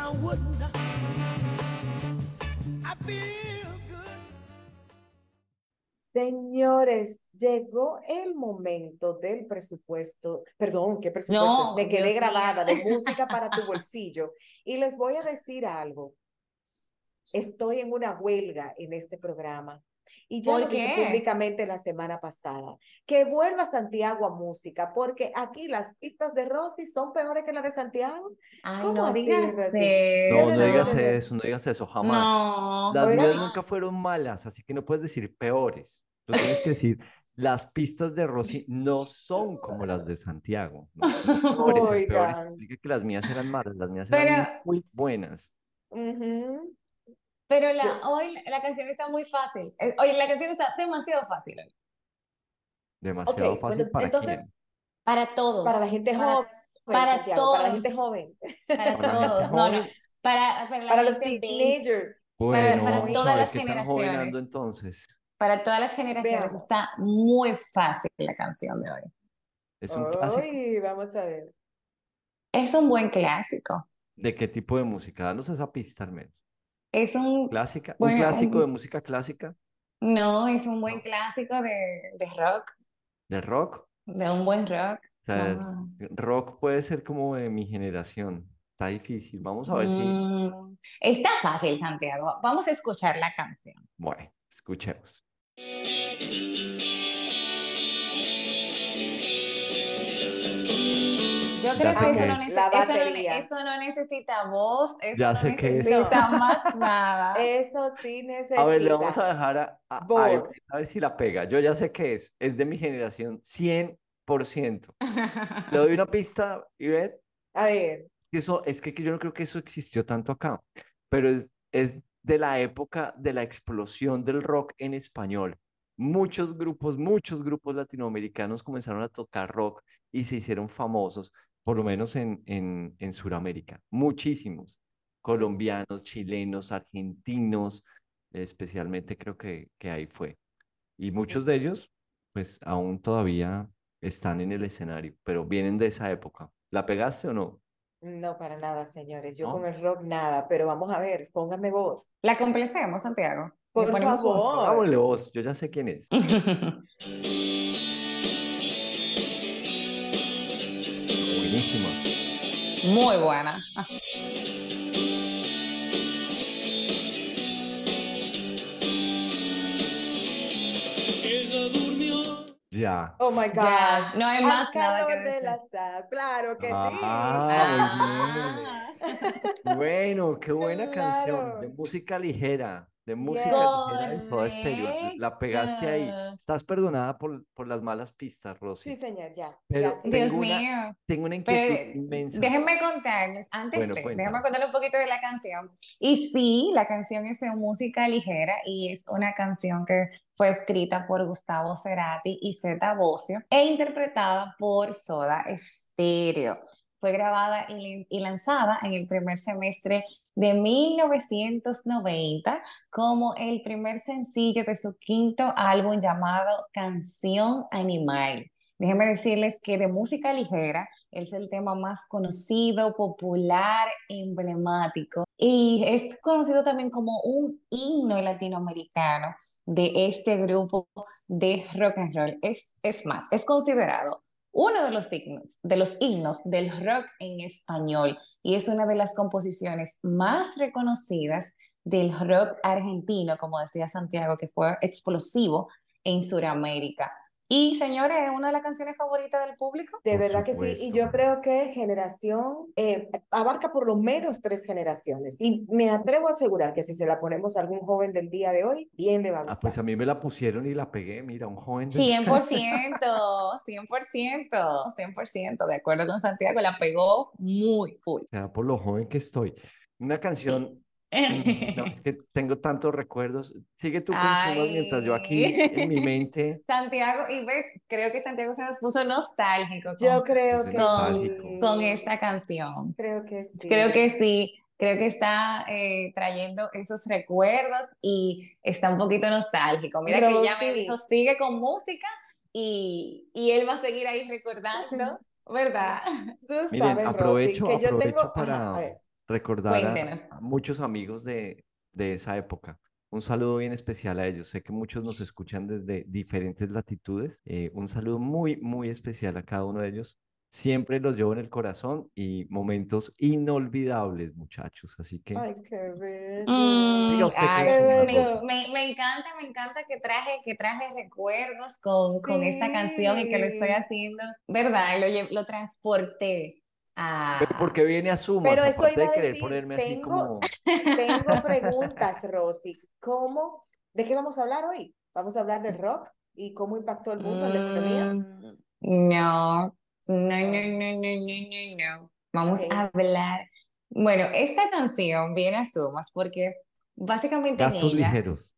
señores, llegó el momento del presupuesto, perdón, ¿qué presupuesto? No, Me quedé Dios grabada mío. de música para tu bolsillo. Y les voy a decir algo. Estoy en una huelga en este programa. Y ya ¿Por lo dije qué? públicamente la semana pasada, que vuelva Santiago a música, porque aquí las pistas de Rosy son peores que las de Santiago. Ay, ¿Cómo no así, digas Rosy? No, no eso. digas eso, no digas eso, jamás. No. Las Oiga, mías nunca fueron malas, así que no puedes decir peores. Tú tienes que decir, las pistas de Rosy no son como las de Santiago. No, peores, en peores oigan. significa que las mías eran malas, las mías Pero, eran muy buenas. Ujú. pero Yo, hoy la canción está muy fácil. Oye, la canción está demasiado fácil hoy. Demasiado ok, bueno, fácil para entonces, quién. Para todos. para la gente joven, Para Santiago, para la gente todos. joven, Para Para la gente todos. No, no. joven. Para la para los gente 20. teenagers. Bueno, Para vamos a todas Muy, ver las qué tan joven ando generaciones. entonces. Para todas las generaciones veamos. está muy fácil la canción de hoy. ¿Es un clásico? Ay, vamos a ver. Es un buen clásico. ¿De qué tipo de música? Danos esa pista al menos. Es un, ¿Clásica? ¿Un bueno, clásico de música clásica? no, es un buen No. clásico de rock, ¿De rock? de un buen rock. O sea, Vamos. rock puede ser como de mi generación. Está difícil. Vamos a ver si... Está fácil, Santiago. Vamos a escuchar la canción. Bueno, escuchemos. Yo Ya creo sé que qué es. La batería. eso no necesita voz, eso Ya no sé qué es. necesita No. más nada. Eso sí A ver, le vamos a necesita dejar voz. a ver si la pega. Yo ya sé qué es. Es de mi generación 100%. Le doy una pista, Ivette. A ver, Eso, es que yo no creo que eso existió tanto acá, pero es de la época de la explosión del rock en español. Muchos grupos latinoamericanos comenzaron a tocar rock y se hicieron famosos, por lo menos en Sudamérica. Muchísimos. colombianos, chilenos, argentinos, especialmente creo que ahí fue. Y muchos de ellos, pues aún todavía están en el escenario, pero vienen de esa época. ¿La pegaste o no? No, para nada, señores. Yo con ¿No? el rock nada, pero vamos a ver, póngame voz. La complacemos, Santiago. Le Por ponemos voz. favor. Pongámosle voz, yo ya sé quién es. Buenísima. Muy buena. Ya. Oh my God. Ya, no hay Al más nada que calor de decir. la sal. Claro que Ah, muy bien. Bueno, qué buena canción. De Claro. música ligera. De música Yes. ligera de Soda Stereo. La pegaste ahí. Correcto. Estás perdonada por las malas pistas, Rosy. Sí, señor, ya. Pero Ya, sí. Dios tengo mío. tengo una Pero inquietud inmensa. déjenme contarles, Bueno, déjenme cuéntame. contarles un poquito de la canción. Y sí, la canción es de música ligera y es una canción que fue escrita por Gustavo Cerati y Zeta Bosio e interpretada por Soda Stereo. Fue grabada y lanzada en el primer semestre de 1990 como el primer sencillo de su quinto álbum llamado Canción Animal. Déjenme decirles que de música ligera es el tema más conocido, popular, emblemático y es conocido también como un himno latinoamericano de este grupo de rock and roll. Es más, es considerado uno de los himnos del rock en español y es una de las composiciones más reconocidas del rock argentino, como decía Santiago, que fue explosivo en Sudamérica. Y señores, es una de las canciones favoritas del público. De Por verdad que sí, y supuesto. yo creo que generación abarca por lo menos 3 generaciones. Y me atrevo a asegurar que si se la ponemos a algún joven del día de hoy, bien le va a Ah, gustar. pues a mí me la pusieron y la pegué. Mira, un joven del 100%, 100%, 100%, de acuerdo con Santiago, la pegó muy full. sea, por lo joven que estoy. Una canción, no, es que tengo tantos recuerdos. Sigue tú con Sumas mientras yo aquí en mi Ay, mente Santiago, y ves, creo que Santiago se nos puso nostálgico Yo creo puse que nostálgico. con sí. esta canción. Creo que sí. Creo que sí, creo que está trayendo esos recuerdos y está un poquito nostálgico. Mira que ya me dijo, Rosy, sigue con música y él va a seguir ahí recordando, ¿verdad? tú Miren, sabes, Rosy, que yo tengo, aprovecho ajá, a para ver, recordar Cuéntenos. a muchos amigos de esa época. Un saludo bien especial a ellos. Sé que muchos nos escuchan desde diferentes latitudes. Un saludo muy, muy especial a cada uno de ellos. Siempre los llevo en el corazón y momentos inolvidables, muchachos. Así que ay, qué diga bello, usted con qué Suma Me, Rosa. bello. me encanta que traje recuerdos con esta canción y que lo estoy Sí, haciendo, ¿verdad? Lo transporté Pero a... ¿por qué viene a Sumas? pero eso Aparte iba de a querer decir, ponerme así tengo, como... tengo preguntas, Rosy. ¿De qué vamos a hablar hoy? ¿Vamos a hablar del rock y cómo impactó el mundo en la economía? No, Oh, no. Vamos a ok. hablar. Bueno, esta canción viene a sumas porque básicamente en Gastos ella. ligeros.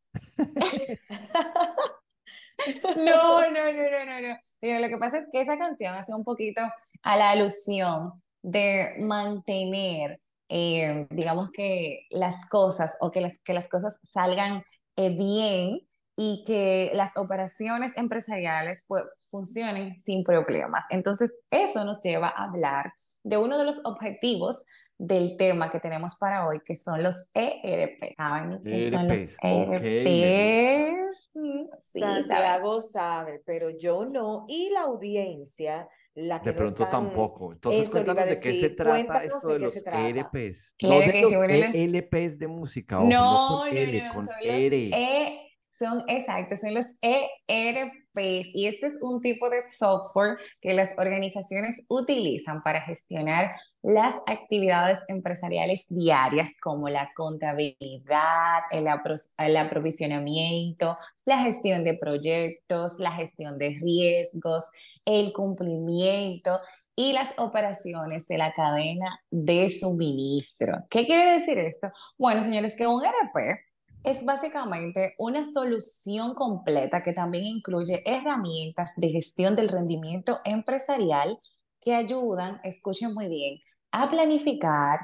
No. Mira, lo que pasa es que esa canción hace un poquito a la alusión de mantener, digamos que las cosas o que las cosas salgan bien y que las operaciones empresariales pues funcionen sin problemas. Entonces, eso nos lleva a hablar de uno de los objetivos del tema que tenemos para hoy, que son los ERP. ¿Saben qué son los ERPs. Ok, me gusta. ERPs? Sí, saben. Santiago sabe, pero yo no. Y la audiencia, la De que no pronto están, tampoco. Entonces eso le iba a cuéntanos de qué se decir. trata Cuéntanos esto de de qué se los trata. ERPs. No Claro de que sí, los bueno, ELPs de música, ojo, no con no, L, son con los R. exactos, son los ERPs y este es un tipo de software que las organizaciones utilizan para gestionar las actividades empresariales diarias como la contabilidad, el aprovisionamiento, la gestión de proyectos, la gestión de riesgos, el cumplimiento y las operaciones de la cadena de suministro. ¿Qué quiere decir esto? Bueno, señores, que un ERP es básicamente una solución completa que también incluye herramientas de gestión del rendimiento empresarial que ayudan, escuchen muy bien, a planificar,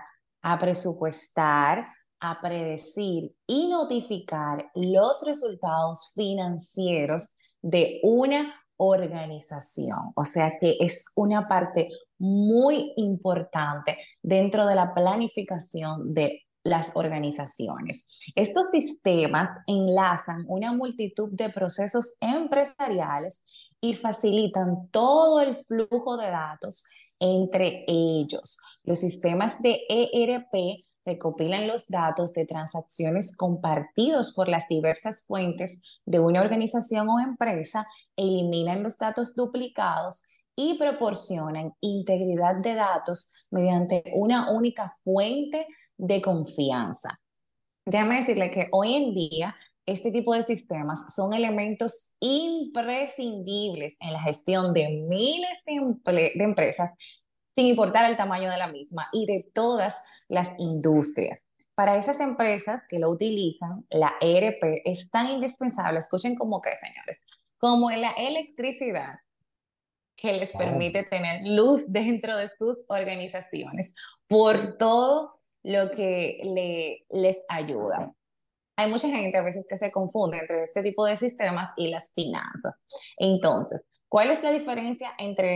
a presupuestar, a predecir y notificar los resultados financieros de una organización. O sea que es una parte muy importante dentro de la planificación de las organizaciones. Estos sistemas enlazan una multitud de procesos empresariales y facilitan todo el flujo de datos entre ellos. Los sistemas de ERP recopilan los datos de transacciones compartidos por las diversas fuentes de una organización o empresa, eliminan los datos duplicados y proporcionan integridad de datos mediante una única fuente de confianza. Déjame decirle que hoy en día este tipo de sistemas son elementos imprescindibles en la gestión de miles de empresas, sin importar el tamaño de la misma y de todas las industrias. Para esas empresas que lo utilizan, la ERP es tan indispensable, escuchen como que, señores, como en la electricidad, que les permite tener luz dentro de sus organizaciones, por todo lo que les ayuda. Hay mucha gente a veces que se confunde entre este tipo de sistemas y las finanzas. Entonces, ¿cuál es la diferencia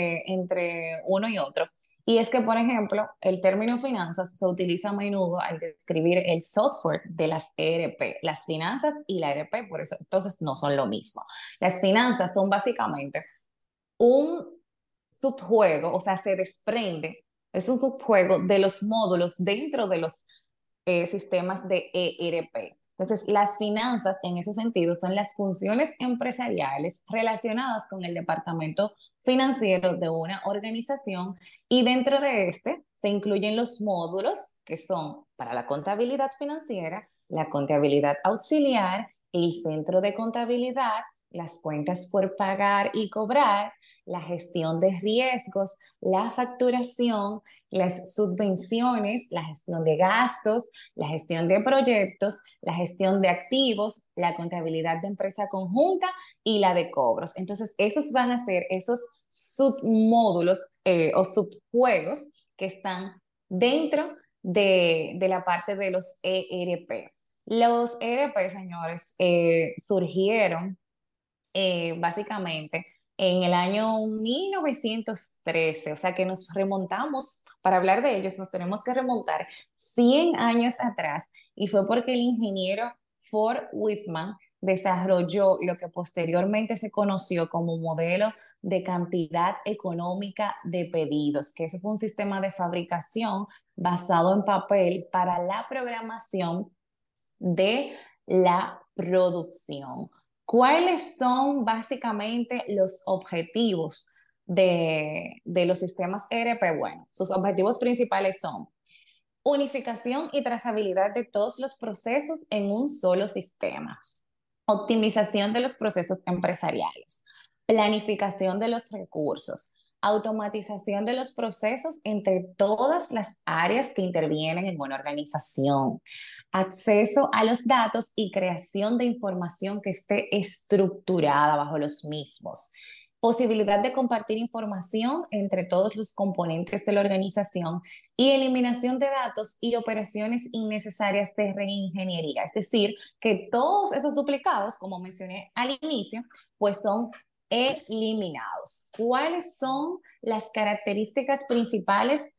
entre uno y otro? Y es que, por ejemplo, el término finanzas se utiliza a menudo al describir el software de las ERP. Las finanzas y la ERP, por eso, entonces, no son lo mismo. Las finanzas son básicamente un subjuego, o sea, se desprende, es un subjuego de los módulos dentro de los sistemas de ERP. Entonces, las finanzas en ese sentido son las funciones empresariales relacionadas con el departamento financiero de una organización y dentro de este se incluyen los módulos que son para la contabilidad financiera, la contabilidad auxiliar, el centro de contabilidad, las cuentas por pagar y cobrar, la gestión de riesgos, la facturación, las subvenciones, la gestión de gastos, la gestión de proyectos, la gestión de activos, la contabilidad de empresa conjunta y la de cobros. Entonces, esos van a ser esos submódulos o subjuegos que están dentro de la parte de los ERP. Los ERP, señores, surgieron básicamente en el año 1913, o sea que nos remontamos, para hablar de ellos nos tenemos que remontar 100 años atrás y fue porque el ingeniero Ford Whitman desarrolló lo que posteriormente se conoció como modelo de cantidad económica de pedidos, que ese fue un sistema de fabricación basado en papel para la programación de la producción. ¿Cuáles son básicamente los objetivos de los sistemas ERP? Bueno, sus objetivos principales son unificación y trazabilidad de todos los procesos en un solo sistema, optimización de los procesos empresariales, planificación de los recursos, automatización de los procesos entre todas las áreas que intervienen en una organización, acceso a los datos y creación de información que esté estructurada bajo los mismos, posibilidad de compartir información entre todos los componentes de la organización y eliminación de datos y operaciones innecesarias de reingeniería. Es decir, que todos esos duplicados, como mencioné al inicio, pues son eliminados. ¿Cuáles son las características principales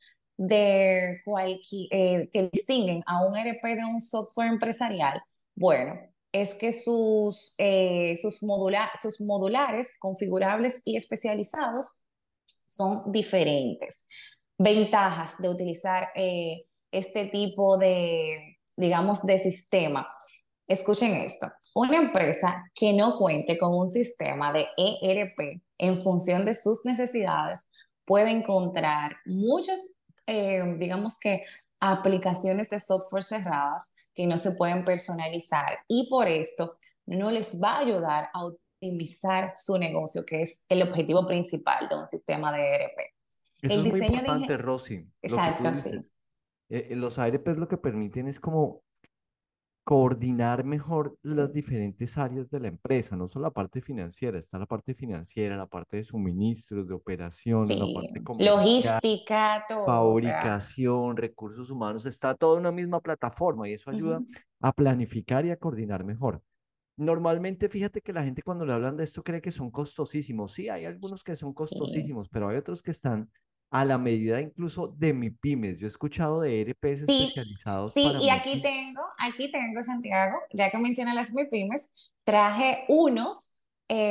que distinguen a un ERP de un software empresarial? Bueno, es que sus modulares, configurables y especializados son diferentes. Ventajas de utilizar este tipo de, digamos, de sistema. Escuchen esto. Una empresa que no cuente con un sistema de ERP en función de sus necesidades puede encontrar muchas, digamos que, aplicaciones de software cerradas que no se pueden personalizar y por esto no les va a ayudar a optimizar su negocio, que es el objetivo principal de un sistema de ERP. Eso El es muy diseño importante, Rosy. Lo que tú Exacto, sí. dices. Los ARPs lo que permiten es como coordinar mejor las diferentes áreas de la empresa, no solo la parte financiera, está la parte financiera, la parte de suministros, de operaciones, la Sí, parte comercial, logística, todo, o sea, fabricación, recursos humanos, está todo en una misma plataforma y eso ayuda ujú. a planificar y a coordinar mejor. Normalmente, fíjate que la gente cuando le hablan de esto cree que son costosísimos. Sí, hay algunos que son Sí. costosísimos, pero hay otros que están a la medida incluso de MIPYMES. Yo he escuchado de ERPs Sí, especializados sí, para y MIPYMES. aquí tengo, Santiago, ya que menciona las MIPIMES, traje unos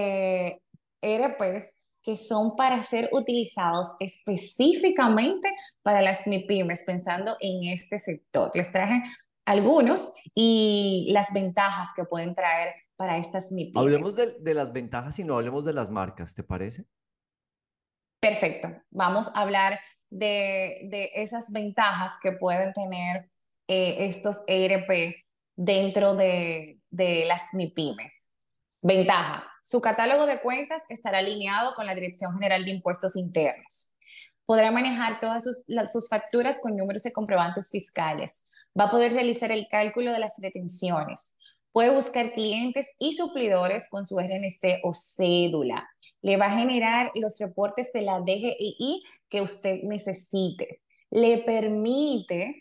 ERPs que son para ser utilizados específicamente para las MIPIMES, pensando en este sector. Les traje algunos y las ventajas que pueden traer para estas Hablemos MIPIMES. de las ventajas y no hablemos de las marcas, ¿te parece? Perfecto. Vamos a hablar de esas ventajas que pueden tener estos ERP dentro de las MIPIMES. Ventaja. Su catálogo de cuentas estará alineado con la Dirección General de Impuestos Internos. Podrá manejar todas sus facturas con números de comprobantes fiscales. Va a poder realizar el cálculo de las retenciones. Puede buscar clientes y suplidores con su RNC o cédula. Le va a generar los reportes de la DGI que usted necesite. Le permite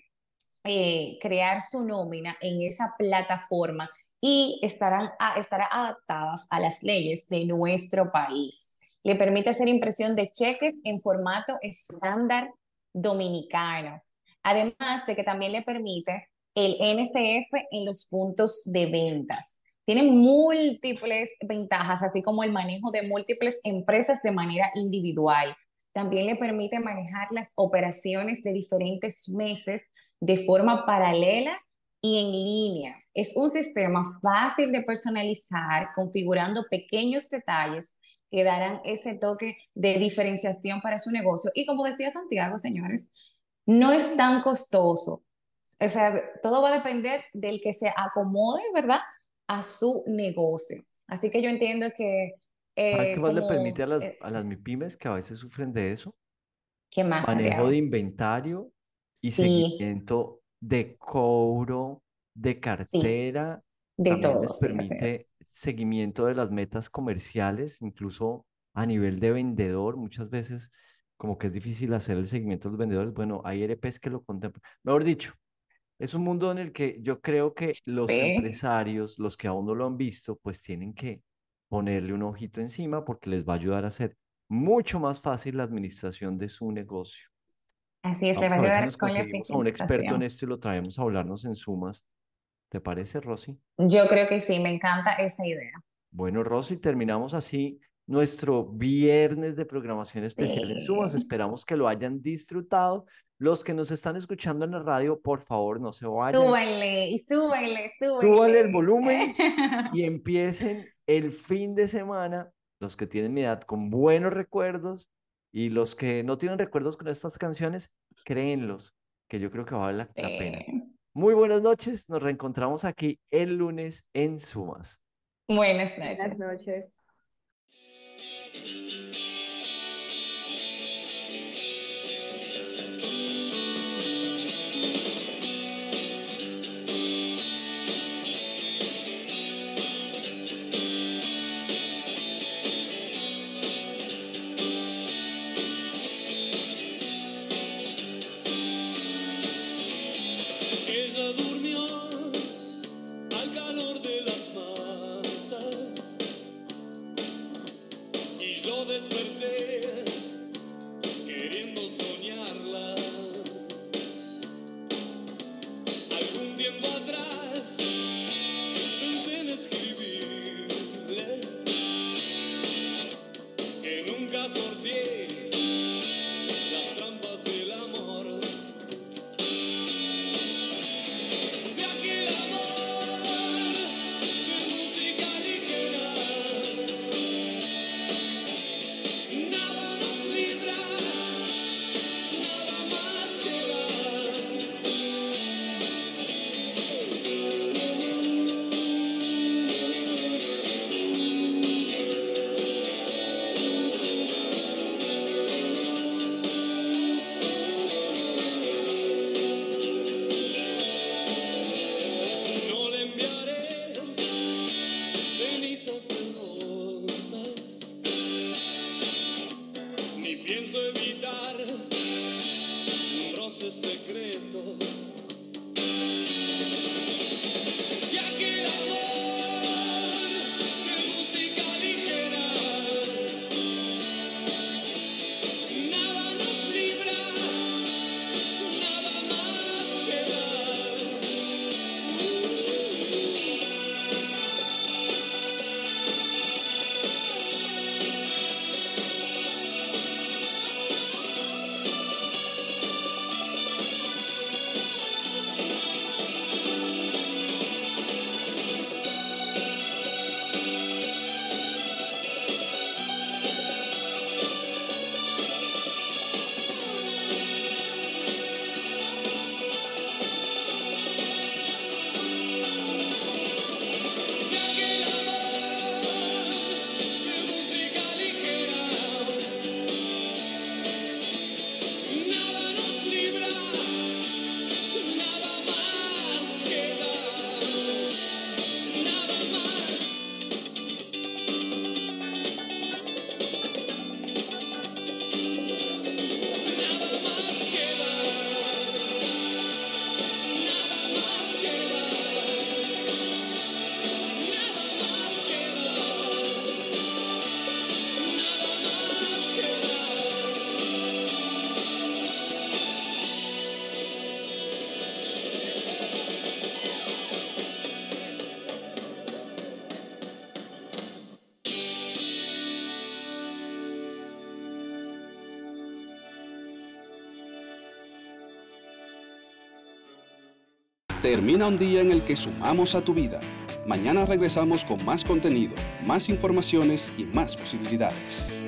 crear su nómina en esa plataforma y estará adaptadas a las leyes de nuestro país. Le permite hacer impresión de cheques en formato estándar dominicano. Además de que también le permite el NFF en los puntos de ventas. Tiene múltiples ventajas, así como el manejo de múltiples empresas de manera individual. También le permite manejar las operaciones de diferentes meses de forma paralela y en línea. Es un sistema fácil de personalizar, configurando pequeños detalles que darán ese toque de diferenciación para su negocio. Y como decía Santiago, señores, no es tan costoso. O sea, todo va a depender del que se acomode, ¿verdad?, a su negocio. Así que yo entiendo que ¿Sabes qué más le permite como, a las MIPYMES que a veces sufren de eso? ¿qué más, Manejo Santiago? de inventario y Sí, seguimiento de cobro, de sí, cartera. de También todo, les sí, así es. permite seguimiento de las metas comerciales, incluso a nivel de vendedor. Muchas veces como que es difícil hacer el seguimiento de los vendedores. Bueno, hay ERPs que lo contemplan. Mejor dicho, es un mundo en el que yo creo que los Sí. empresarios, los que aún no lo han visto, pues tienen que ponerle un ojito encima porque les va a ayudar a hacer mucho más fácil la administración de su negocio. Así es, le va Vamos a a ver si ayudar nos con la conseguimos a un experto en eficientización. esto y lo traemos a hablarnos en sumas. ¿Te parece, Rosy? Yo creo que sí, me encanta esa idea. Bueno, Rosy, terminamos así nuestro viernes de programación especial en Sumas. Sí. Esperamos que lo hayan disfrutado. Los que nos están escuchando en la radio, por favor, no se vayan. Súbanle, y súbanle, Súbanle el súbanle. volumen y empiecen el fin de semana, los que tienen mi edad, con buenos recuerdos y los que no tienen recuerdos con estas canciones, créenlos, que yo creo que vale la pena. Muy buenas noches, nos reencontramos aquí el lunes en Sumas. Buenas Buenas noches. noches. Ella durmió al calor de las masas y yo desperté queriendo soñarla. Algún tiempo atrás pensé en escribirle que nunca sorteé las trampas del amor. dulce secreto. Y aquel amor de música ligera, nada nos libra, nada más queda. Termina un día en el que sumamos a tu vida. Mañana regresamos con más contenido, más informaciones y más posibilidades.